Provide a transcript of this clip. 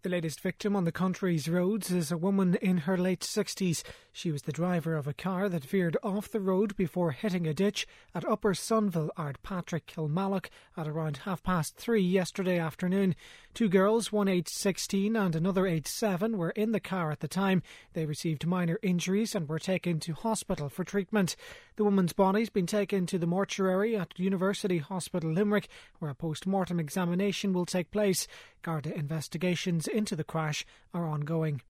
The latest victim on the country's roads is a woman in her late 60s. She was the driver of a car that veered off the road before hitting a ditch at Upper Sunville, Ardpatrick, Kilmallock at around 3:30 yesterday afternoon. Two girls, one aged 16 and another aged 7, were in the car at the time. They received minor injuries and were taken to hospital for treatment. The woman's body's been taken to the mortuary at University Hospital Limerick, where a post-mortem examination will take place. Garda investigations into the crash are ongoing.